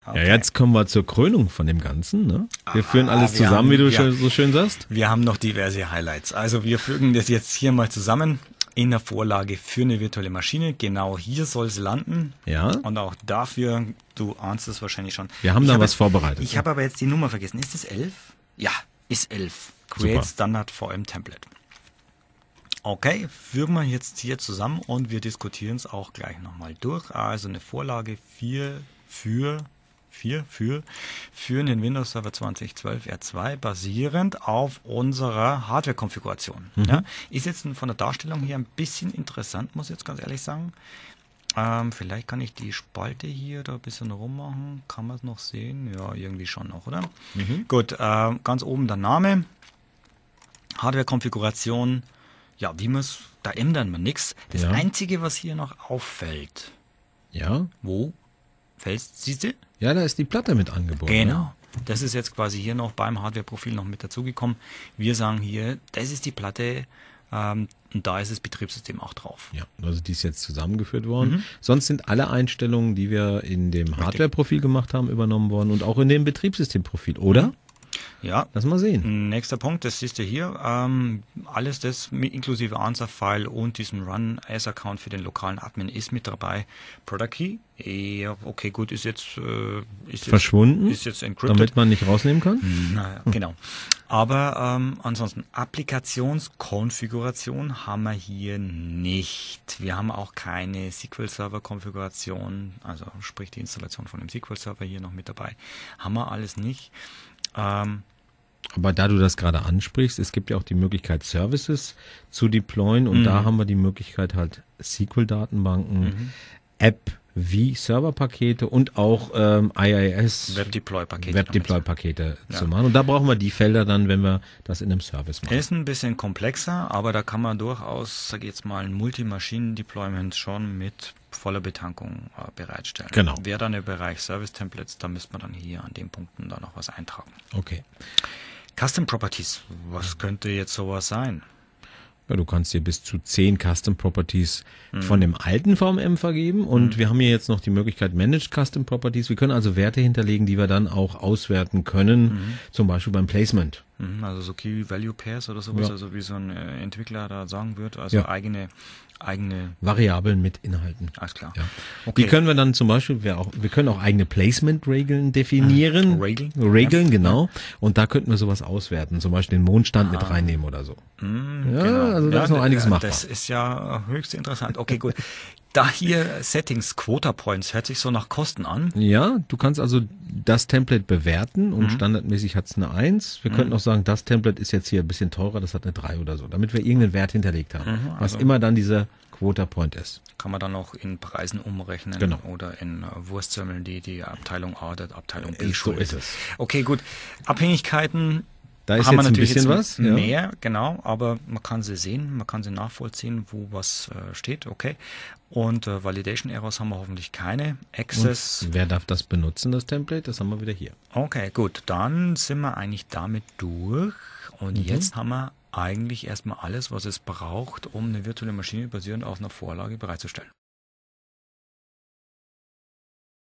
Ja, jetzt kommen wir zur Krönung von dem Ganzen. Ne? Wir führen alles zusammen, wie du so schön sagst. Wir haben noch diverse Highlights. Also wir fügen das jetzt hier mal zusammen in der Vorlage für eine virtuelle Maschine. Genau hier soll es landen. Ja. Und auch dafür, du ahnst es wahrscheinlich schon. Wir haben da was vorbereitet. Ich habe aber jetzt die Nummer vergessen. Ist es 11? Ja, ist 11. Create Standard VM Template. Okay, führen wir jetzt hier zusammen und wir diskutieren es auch gleich nochmal durch. Also eine Vorlage für den Windows Server 2012 R2 basierend auf unserer Hardware-Konfiguration. Ja, ist jetzt von der Darstellung her ein bisschen interessant, muss ich jetzt ganz ehrlich sagen. Vielleicht kann ich die Spalte hier da ein bisschen rummachen. Kann man es noch sehen? Ja, irgendwie schon noch, oder? Gut, ganz oben der Name. Hardware-Konfiguration. Ja, wie man es, da ändern wir nichts. Das Einzige, was hier noch auffällt. Ja. Wo fällst, siehst du? Ja, da ist die Platte mit angeboten. Genau. Ne? Das ist jetzt quasi hier noch beim Hardware-Profil noch mit dazugekommen. Wir sagen hier, das ist die Platte und da ist das Betriebssystem auch drauf. Ja, also die ist jetzt zusammengeführt worden. Sonst sind alle Einstellungen, die wir in dem Hardware-Profil gemacht haben, übernommen worden und auch in dem Betriebssystemprofil, oder? Ja. Lass mal sehen. Nächster Punkt, das siehst du hier. Alles das mit inklusive Answer-File und diesem Run-as-Account für den lokalen Admin ist mit dabei. Product Key, ja, okay, gut, ist jetzt verschwunden, ist jetzt encrypted, damit man nicht rausnehmen kann. Naja, genau. Aber ansonsten Applikationskonfiguration haben wir hier nicht. Wir haben auch keine SQL-Server-Konfiguration, also sprich die Installation von dem SQL-Server hier noch mit dabei. Haben wir alles nicht. Aber da du das gerade ansprichst, es gibt ja auch die Möglichkeit, Services zu deployen und da haben wir die Möglichkeit halt SQL-Datenbanken, App wie Serverpakete und auch IIS Web-Deploy-Pakete zu machen. Und da brauchen wir die Felder dann, wenn wir das in einem Service machen. Ist ein bisschen komplexer, aber da kann man durchaus, sage ich jetzt mal, ein Multi-Maschinen-Deployment schon mit voller Betankung bereitstellen. Genau. Wäre dann im Bereich Service-Templates, da müsste man dann hier an den Punkten da noch was eintragen. Okay. Custom Properties, was könnte jetzt sowas sein? Ja, du kannst dir bis zu 10 Custom Properties von dem alten VMM vergeben und wir haben hier jetzt noch die Möglichkeit Managed Custom Properties. Wir können also Werte hinterlegen, die wir dann auch auswerten können, zum Beispiel beim Placement. Also so Key Value Pairs oder sowas, also wie so ein Entwickler da sagen wird, also eigene Variablen mit Inhalten. Alles klar. Ja. Okay. Die können wir dann zum Beispiel, wir können auch eigene Placement-Regeln definieren. Regeln, genau. Und da könnten wir sowas auswerten, zum Beispiel den Mondstand mit reinnehmen oder so. Genau. Also da ist noch einiges machbar. Das ist ja höchst interessant. Okay, gut. Da hier Settings, Quota Points, hört sich so nach Kosten an. Ja, du kannst also das Template bewerten und standardmäßig hat es eine 1. Wir könnten auch sagen, das Template ist jetzt hier ein bisschen teurer, das hat eine 3 oder so, damit wir irgendeinen Wert hinterlegt haben, was immer dann dieser Quota Point ist. Kann man dann noch in Preisen umrechnen oder in Wurstsemmeln, die Abteilung A der Abteilung B schuldet. So ist es. Okay, gut. Abhängigkeiten. Da ist haben jetzt wir natürlich ein bisschen was. Mehr, genau, aber man kann sie sehen, man kann sie nachvollziehen, wo was steht, okay. Und Validation Errors haben wir hoffentlich keine. Access. Und wer darf das benutzen, das Template? Das haben wir wieder hier. Okay, gut, dann sind wir eigentlich damit durch und jetzt haben wir eigentlich erstmal alles, was es braucht, um eine virtuelle Maschine basierend auf einer Vorlage bereitzustellen.